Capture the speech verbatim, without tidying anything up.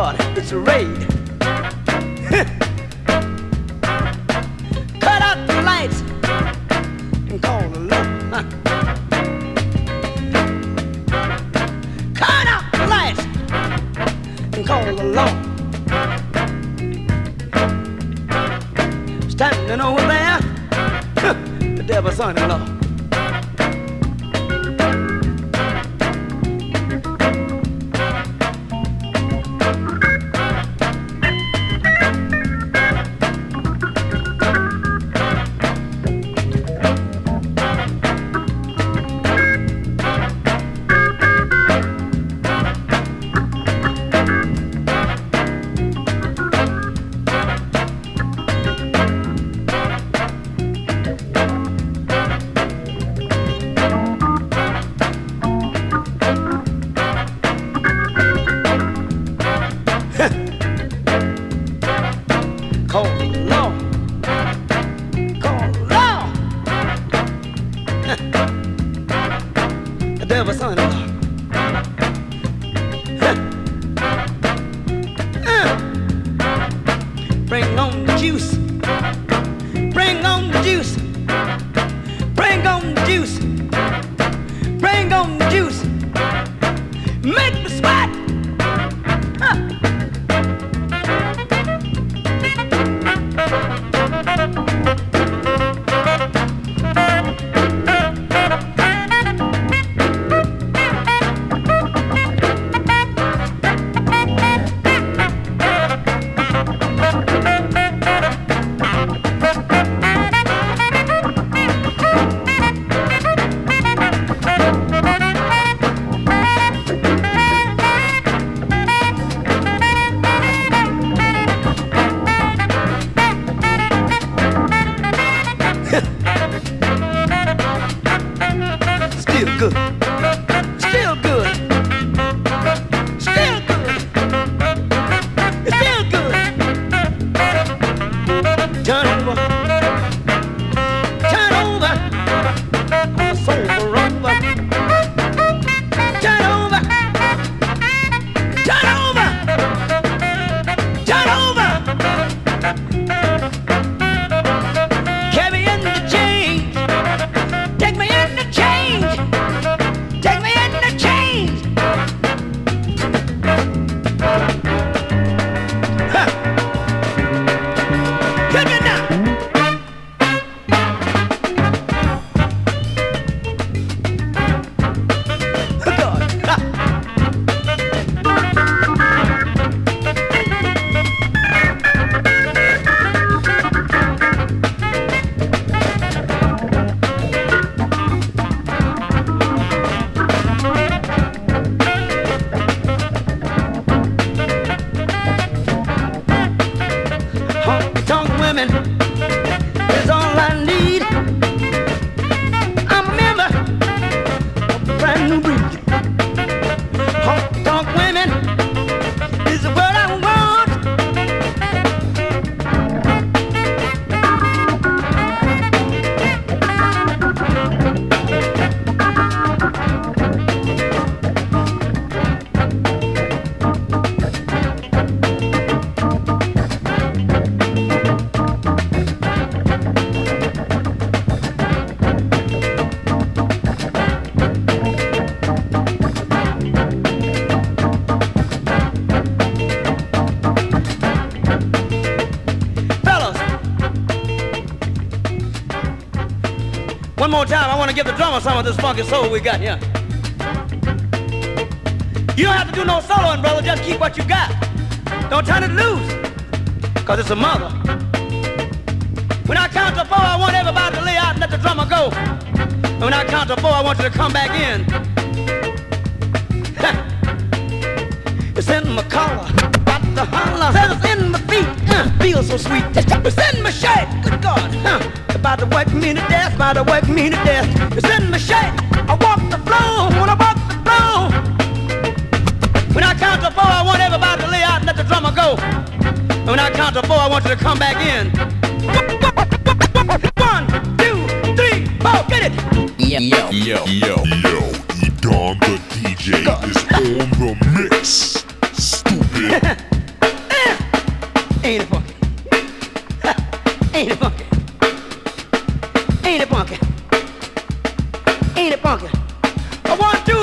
God, it's a raid. Cut out the lights and call the law. Huh. Cut out the lights and call the law. Standing over there, huh, the devil's son-in-law. One more time, I want to give the drummer some of this funky soul we got here. You don't have to do no soloing, brother. Just keep what you got. Don't turn it loose, because it's a mother. When I count to four, I want everybody to lay out and let the drummer go. And when I count to four, I want you to come back in. It's in my collar, got the holler. Says it's in my feet, uh, feels so sweet. It's in my shirt, good God. Uh, about to work me to death, about to work me to death. It's in my shirt, I walk the floor, when I walk the floor. When I count to four, I want everybody to lay out and let the drummer go. And when I count to four, I want you to come back in. One, two, three, four, get it! Yo, yo, yo, yo, yo, E-Don the D J is on the mix. Stupid. Ain't it funky? A one, two,